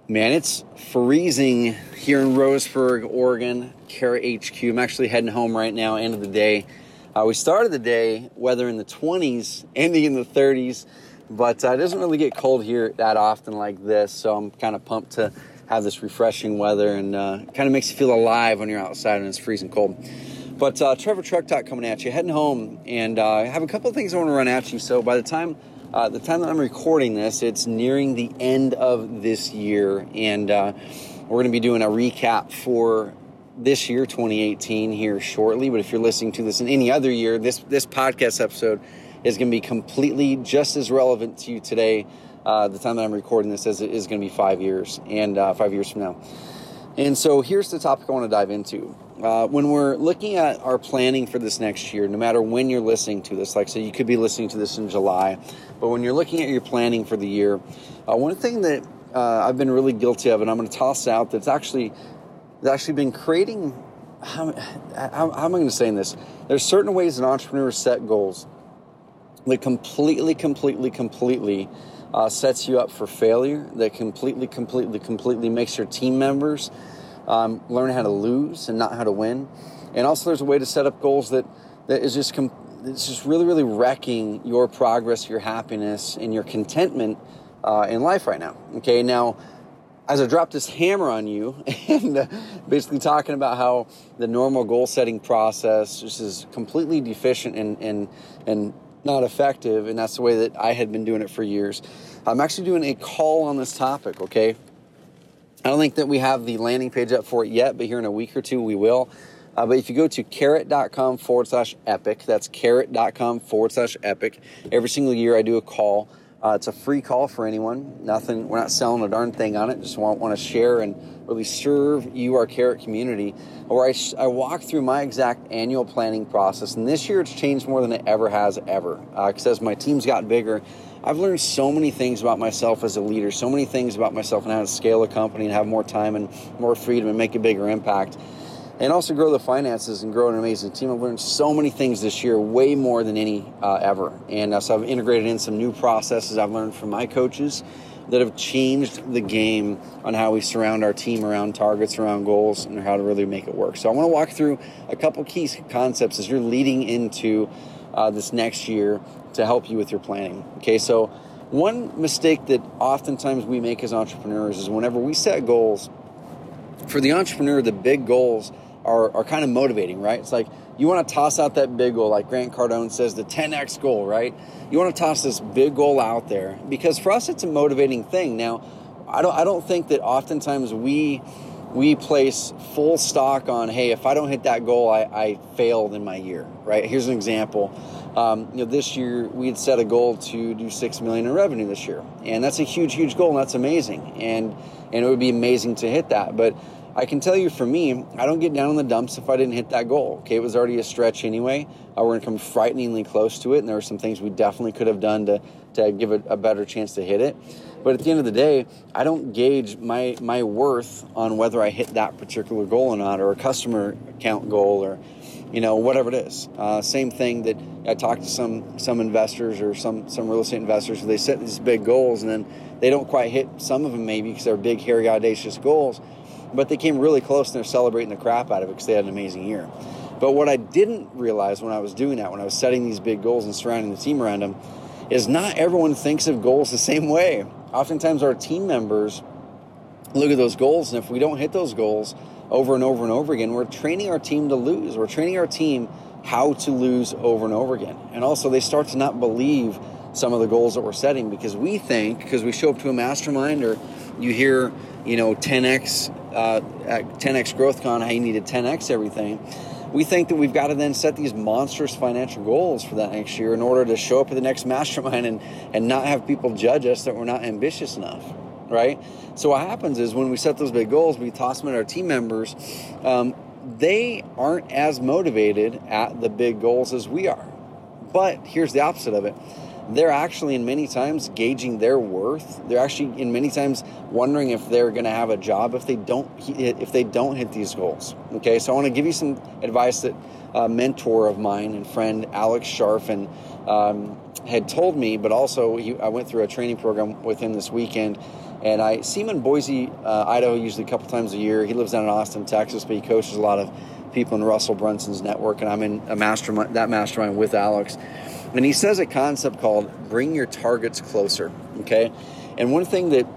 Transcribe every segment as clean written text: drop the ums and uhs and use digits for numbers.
Man, it's freezing here in Roseburg, Oregon, Carat HQ. I'm actually heading home right now, end of the day. We started the day, weather in the 20s, ending in the 30s, but it doesn't really get cold here that often like this, so I'm kind of pumped to have this refreshing weather, and kind of makes you feel alive when you're outside and it's freezing cold. But Trevor Truck Talk coming at you, heading home, and I have a couple of things I want to run at you. So by the time that I'm recording this, it's nearing the end of this year, and we're going to be doing a recap for this year, 2018, here shortly. But if you're listening to this in any other year, this podcast episode is going to be completely just as relevant to you today, the time that I'm recording this, as it is going to be 5 years, and 5 years from now. And so here's the topic I want to dive into. When we're looking at our planning for this next year, no matter when you're listening to this, like I said, you could be listening to this in July, but when you're looking at your planning for the year, one thing that I've been really guilty of, and I'm going to toss out, that's actually been creating, how am I going to say this? There's certain ways an entrepreneur set goals that completely sets you up for failure, that completely makes your team members learn how to lose and not how to win. And also there's a way to set up goals that is just it's just really wrecking your progress, your happiness, and your contentment in life right now. Okay, now as I drop this hammer on you and basically talking about how the normal goal setting process just is completely deficient and not effective, and that's the way that I had been doing it for years. I'm actually doing a call on this topic, okay? I don't think that we have the landing page up for it yet, but here in a week or two we will. But if you go to carat.com/epic, that's carat.com/epic. Every single year I do a call. It's a free call for anyone. Nothing. We're not selling a darn thing on it. Just want to share and really serve you, our Carat community, where I walk through my exact annual planning process. And this year it's changed more than it ever has ever. Because as my team's got bigger, I've learned so many things about myself as a leader, so many things about myself and how to scale a company and have more time and more freedom and make a bigger impact. And also grow the finances and grow an amazing team. I've learned so many things this year, way more than any ever. And so I've integrated in some new processes I've learned from my coaches that have changed the game on how we surround our team around targets, around goals, and how to really make it work. So I want to walk through a couple key concepts as you're leading into this next year to help you with your planning. Okay, so one mistake that oftentimes we make as entrepreneurs is whenever we set goals, for the entrepreneur, the big goals are kind of motivating, right? It's like you want to toss out that big goal, like Grant Cardone says, the 10x goal, right? You want to toss this big goal out there because for us it's a motivating thing. Now, I don't think that oftentimes we place full stock on, hey, if I don't hit that goal, I failed in my year, right? Here's an example. This year we had set a goal to do $6 million in revenue this year, and that's a huge goal, and that's amazing, and it would be amazing to hit that. But I can tell you, for me, I don't get down in the dumps if I didn't hit that goal. Okay, it was already a stretch anyway. We're going to come frighteningly close to it, and there were some things we definitely could have done to give it a better chance to hit it. But at the end of the day, I don't gauge my worth on whether I hit that particular goal or not, or a customer account goal, or whatever it is. Same thing that I talked to some investors or some real estate investors who they set these big goals and then they don't quite hit some of them, maybe because they're big, hairy, audacious goals, but they came really close and they're celebrating the crap out of it because they had an amazing year. But what I didn't realize when I was doing that, when I was setting these big goals and surrounding the team around them, is not everyone thinks of goals the same way. Oftentimes our team members look at those goals, and if we don't hit those goals over and over and over again, we're training our team to lose. We're training our team how to lose over and over again. And also they start to not believe some of the goals that we're setting because we think, because we show up to a mastermind or you hear, 10x GrowthCon, how you need to 10x everything. We think that we've got to then set these monstrous financial goals for that next year in order to show up at the next mastermind and not have people judge us that we're not ambitious enough, right? So what happens is when we set those big goals, we toss them at our team members, they aren't as motivated at the big goals as we are. But here's the opposite of it. They're actually in many times gauging their worth. They're actually in many times wondering if they're going to have a job if they don't hit these goals. Okay, so I want to give you some advice that a mentor of mine and friend Alex Sharfin had told me, but also I went through a training program with him this weekend, And I see him in Boise, Idaho, usually a couple times a year. He lives down in Austin, Texas, but he coaches a lot of people in Russell Brunson's network, and I'm in a mastermind with Alex. And he says a concept called bring your targets closer, okay? And one thing that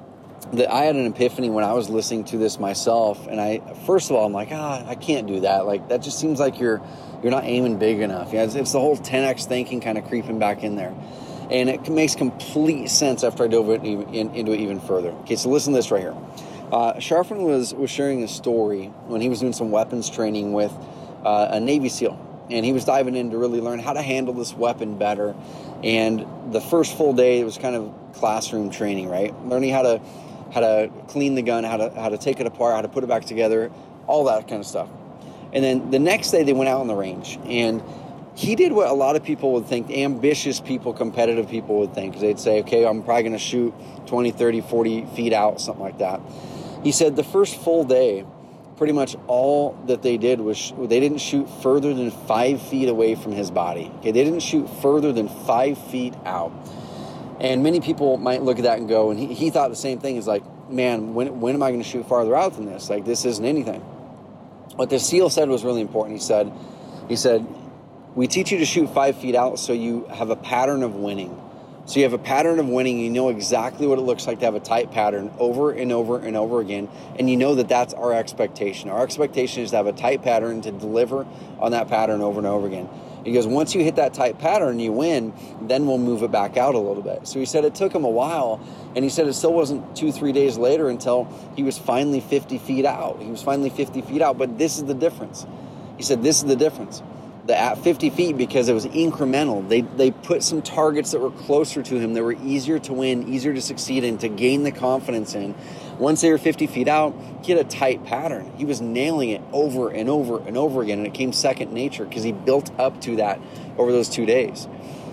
I had an epiphany when I was listening to this myself, and first of all, I'm like, I can't do that. Like, that just seems like you're not aiming big enough. Yeah, it's the whole 10x thinking kind of creeping back in there. And it makes complete sense after I dove into it even further. Okay, so listen to this right here. Sharfin was sharing a story when he was doing some weapons training with a Navy SEAL. And he was diving in to really learn how to handle this weapon better. And the first full day, it was kind of classroom training, right? Learning how to clean the gun, how to take it apart, how to put it back together, all that kind of stuff. And then the next day, they went out on the range. And he did what a lot of people would think, ambitious people, competitive people would think. They'd say, okay, I'm probably going to shoot 20, 30, 40 feet out, something like that. He said the first full day, pretty much all that they did was they didn't shoot further than 5 feet away from his body. Okay, they didn't shoot further than 5 feet out. And many people might look at that and go, and he thought the same thing. He's like, man, when am I going to shoot farther out than this? Like, this isn't anything. What the SEAL said was really important. He said, we teach you to shoot 5 feet out so you have a pattern of winning. So you have a pattern of winning, you know exactly what it looks like to have a tight pattern over and over and over again, and you know that that's our expectation. Our expectation is to have a tight pattern, to deliver on that pattern over and over again. He goes, once you hit that tight pattern, you win, then we'll move it back out a little bit. So he said it took him a while, and he said it still wasn't 2-3 days later until he was finally 50 feet out. He was finally 50 feet out, but this is the difference. He said, this is the difference. At 50 feet, because it was incremental, they put some targets that were closer to him, that were easier to win, easier to succeed in, to gain the confidence in. Once they were 50 feet out, he had a tight pattern. He was nailing it over and over and over again, and it came second nature because he built up to that over those 2 days.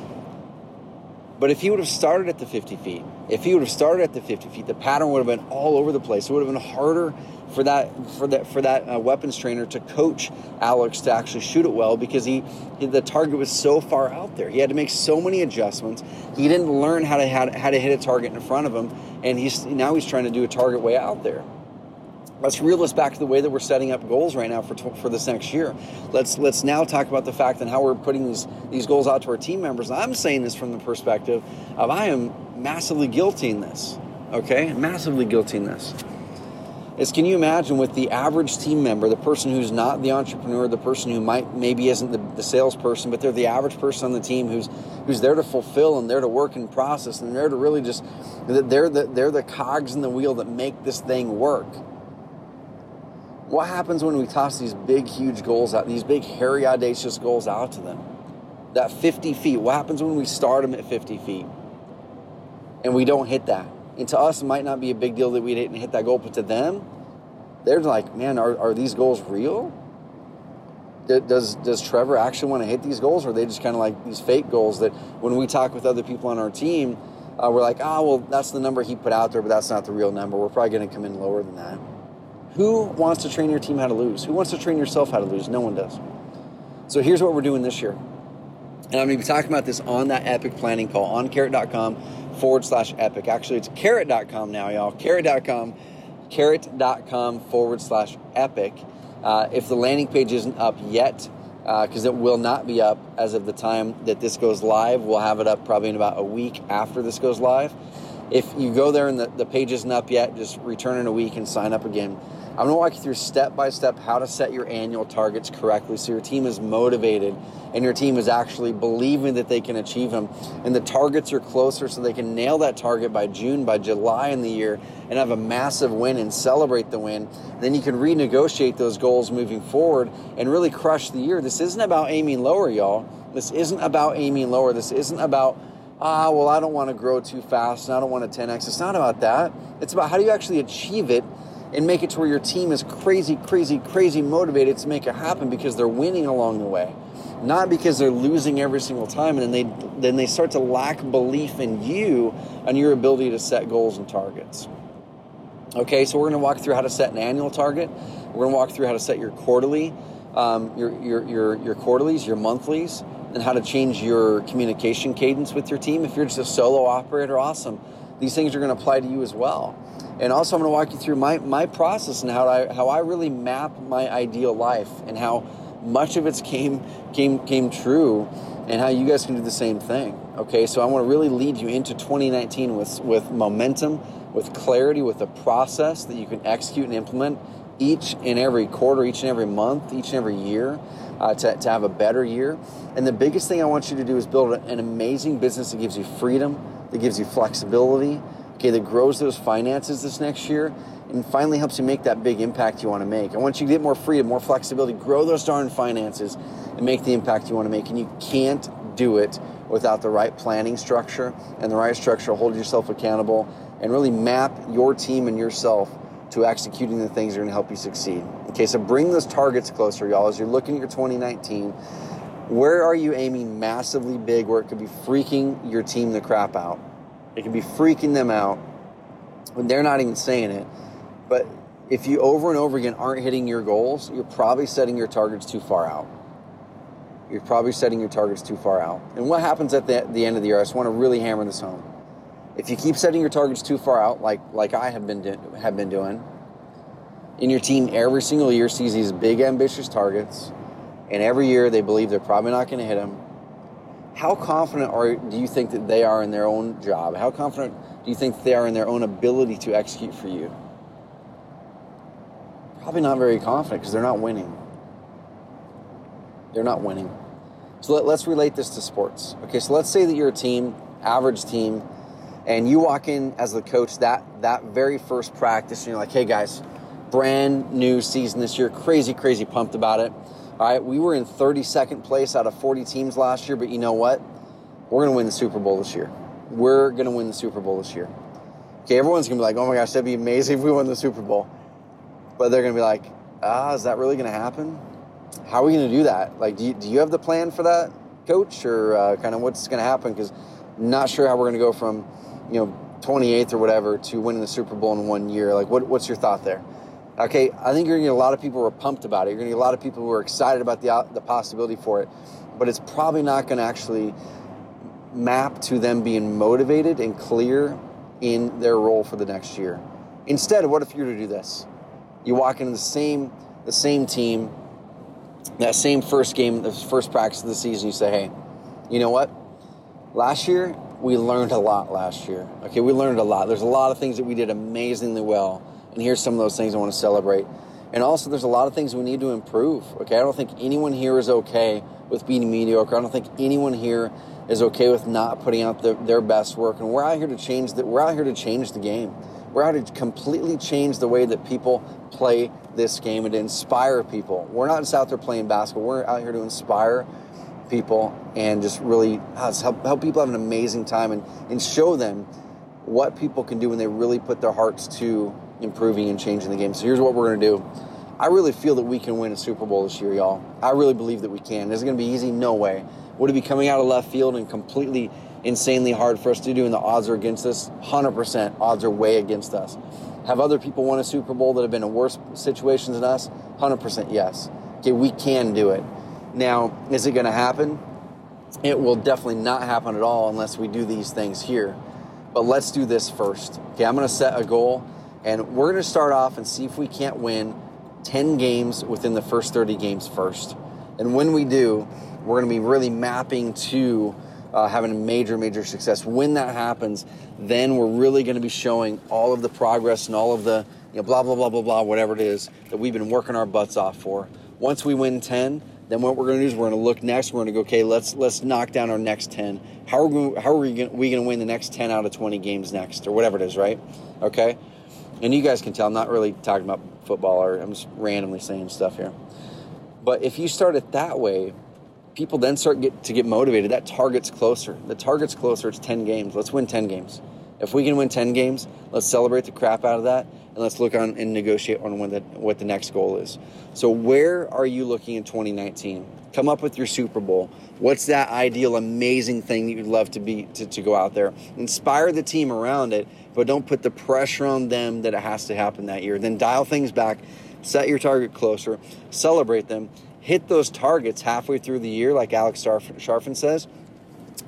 But if he would have started at the 50 feet, the pattern would have been all over the place. It would have been harder for that weapons trainer to coach Alex to actually shoot it well, because the target was so far out there. He had to make so many adjustments. He didn't learn how to hit a target in front of him, and now he's trying to do a target way out there. Let's reel this back to the way that we're setting up goals right now for this next year. Let's now talk about the fact and how we're putting these goals out to our team members. And I'm saying this from the perspective of I am massively guilty in this. Okay, massively guilty in this. Can you imagine with the average team member, the person who's not the entrepreneur, the person who maybe isn't the salesperson, but they're the average person on the team who's there to fulfill and there to work and process and there to really just they're the cogs in the wheel that make this thing work. What happens when we toss these big, huge goals out, these big, hairy, audacious goals out to them? That 50 feet, what happens when we start them at 50 feet and we don't hit that? And to us, it might not be a big deal that we didn't hit that goal, but to them, they're like, man, are these goals real? Does Trevor actually want to hit these goals, or are they just kind of like these fake goals that when we talk with other people on our team, we're like, well, that's the number he put out there, but that's not the real number. We're probably going to come in lower than that. Who wants to train your team how to lose? Who wants to train yourself how to lose? No one does. So here's what we're doing this year. And I'm going to be talking about this on that Epic planning call on carrot.com/epic. Actually, it's carrot.com now, y'all. Carrot.com/epic. If the landing page isn't up yet, because it will not be up as of the time that this goes live, we'll have it up probably in about a week after this goes live. If you go there and the page isn't up yet, just return in a week and sign up again. I'm going to walk you through step by step how to set your annual targets correctly so your team is motivated and your team is actually believing that they can achieve them. And the targets are closer so they can nail that target by June, by July in the year, and have a massive win and celebrate the win. Then you can renegotiate those goals moving forward and really crush the year. This isn't about aiming lower, y'all. This isn't about aiming lower. This isn't about, well, I don't want to grow too fast and I don't want to 10x. It's not about that. It's about how do you actually achieve it and make it to where your team is crazy, crazy, crazy motivated to make it happen because they're winning along the way. Not because they're losing every single time, and then they start to lack belief in you and your ability to set goals and targets. Okay, so we're going to walk through how to set an annual target. We're going to walk through how to set your quarterly, your quarterlies, your monthlies, and how to change your communication cadence with your team. If you're just a solo operator, awesome. these things are going to apply to you as well. And also, I'm going to walk you through my process and how I really map my ideal life and how much of it's came true, and how you guys can do the same thing. Okay, so I want to really lead you into 2019 with momentum, with clarity, with a process that you can execute and implement each and every quarter, each and every month, each and every year, to have a better year. And the biggest thing I want you to do is build an amazing business that gives you freedom, that gives you flexibility, okay, that grows those finances this next year, and finally helps you make that big impact you want to make. I want you to get more freedom, more flexibility, grow those darn finances, and make the impact you want to make. And you can't do it without the right planning structure, and the right structure will hold yourself accountable and really map your team and yourself to executing the things that are going to help you succeed. Okay, so bring those targets closer, y'all. As you're looking at your 2019, where are you aiming massively big where it could be freaking your team the crap out? It could be freaking them out when they're not even saying it. But if you over and over again aren't hitting your goals, you're probably setting your targets too far out. You're probably setting your targets too far out. And what happens at the end of the year, I just want to really hammer this home. If you keep setting your targets too far out, like I have been doing, and your team every single year sees these big ambitious targets, and every year they believe they're probably not going to hit them, how confident do you think that they are in their own job? How confident do you think they are in their own ability to execute for you? Probably not very confident, because they're not winning. They're not winning. So let's relate this to sports. Okay, so let's say that you're a team, average team, and you walk in as the coach that very first practice, and you're like, hey guys, brand new season this year, crazy pumped about it. All right, we were in 32nd place out of 40 teams last year, but you know what? We're going to win the Super Bowl this year. We're going to win the Super Bowl this year. Okay, everyone's going to be like, oh my gosh, that'd be amazing if we won the Super Bowl. But they're going to be like, is that really going to happen? How are we going to do that? Like, do you have the plan for that, coach, or kind of what's going to happen? Because I'm not sure how we're going to go from, 28th or whatever to winning the Super Bowl in 1 year. Like, what's your thought there? Okay, I think you're going to get a lot of people who are pumped about it. You're going to get a lot of people who are excited about the possibility for it. But it's probably not going to actually map to them being motivated and clear in their role for the next year. Instead, what if you were to do this? You walk into the same team, that same first game, the first practice of the season, you say, hey, you know what? Last year, we learned a lot last year. Okay, we learned a lot. There's a lot of things that we did amazingly well. And here's some of those things I want to celebrate. And also, there's a lot of things we need to improve. Okay, I don't think anyone here is okay with being mediocre. I don't think anyone here is okay with not putting out their best work. And we're out here to change the game. We're out to completely change the way that people play this game and to inspire people. We're not just out there playing basketball. We're out here to inspire people and just really help people have an amazing time and show them what people can do when they really put their hearts to improving and changing the game. So here's what we're going to do. I really feel that we can win a Super Bowl this year, y'all. I really believe that we can. Is it going to be easy? No way. Would it be coming out of left field and completely insanely hard for us to do, and the odds are against us? 100%. Odds are way against us. Have other people won a Super Bowl that have been in worse situations than us? 100% yes. Okay, we can do it. Now, is it going to happen? It will definitely not happen at all unless we do these things here. But let's do this first. Okay, I'm going to set a goal, and we're going to start off and see if we can't win 10 games within the first 30 games first. And when we do, we're going to be really mapping to having a major success. When that happens, then we're really going to be showing all of the progress and all of the blah, blah, blah, blah, blah, whatever it is that we've been working our butts off for. Once we win 10, then what we're going to do is we're going to look next. We're going to go, okay, let's knock down our next 10. How are we going to win the next 10 out of 20 games next, or whatever it is, right? Okay? And you guys can tell I'm not really talking about football, or I'm just randomly saying stuff here. But if you start it that way, people then start to get motivated. That target's closer. The target's closer. It's 10 games. Let's win 10 games. If we can win 10 games, let's celebrate the crap out of that, and let's look on and negotiate on what the next goal is. So where are you looking in 2019? Come up with your Super Bowl. What's that ideal, amazing thing that you'd love to go out there? Inspire the team around it, but don't put the pressure on them that it has to happen that year. Then dial things back, set your target closer, celebrate them, hit those targets halfway through the year, like Alex Sharfin says,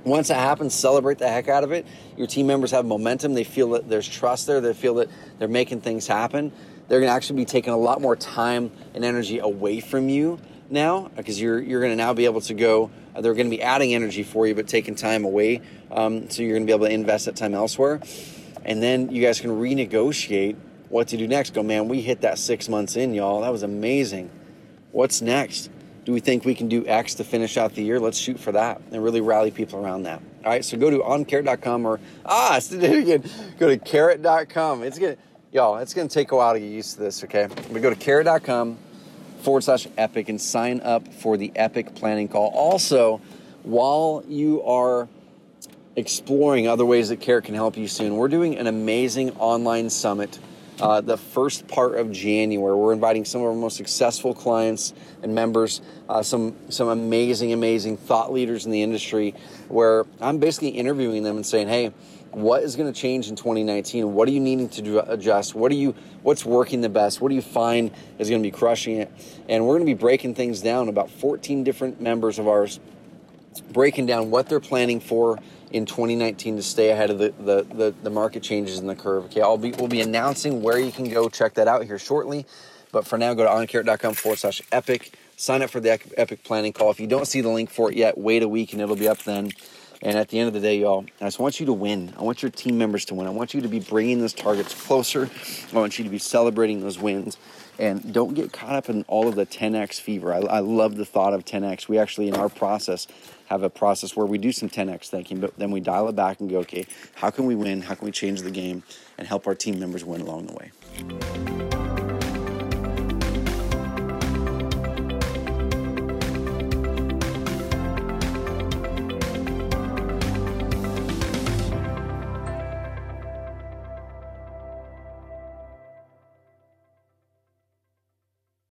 Once that happens, celebrate the heck out of it. Your team members have momentum. They feel that there's trust there. They feel that they're making things happen. They're going to actually be taking a lot more time and energy away from you now, because you're going to now be able to go. They're going to be adding energy for you, but taking time away. So you're going to be able to invest that time elsewhere. And then you guys can renegotiate what to do next. Go, man, we hit that 6 months in, y'all. That was amazing. What's next? Do we think we can do X to finish out the year? Let's shoot for that and really rally people around that. All right, so go to oncarrot.com or, I did it again. Go to carrot.com. It's going to take a while to get used to this, okay? But go to carrot.com/epic and sign up for the Epic Planning Call. Also, while you are exploring other ways that Carrot can help you soon, we're doing an amazing online summit the first part of January. We're inviting some of our most successful clients and members, some amazing thought leaders in the industry, where I'm basically interviewing them and saying, hey, what is going to change in 2019? What are you needing to adjust? What's working the best? What do you find is going to be crushing it? And we're going to be breaking things down, about 14 different members of ours, breaking down what they're planning for in 2019 to stay ahead of the market changes in the curve. Okay, we'll be announcing where you can go check that out here shortly. But for now, go to oncarrot.com/epic. Sign up for the Epic Planning Call. If you don't see the link for it yet, wait a week and it'll be up then. And at the end of the day, y'all, I just want you to win. I want your team members to win. I want you to be bringing those targets closer. I want you to be celebrating those wins. And don't get caught up in all of the 10X fever. I love the thought of 10X. We actually, in our process, have a process where we do some 10X thinking, but then we dial it back and go, okay, how can we win? How can we change the game and help our team members win along the way?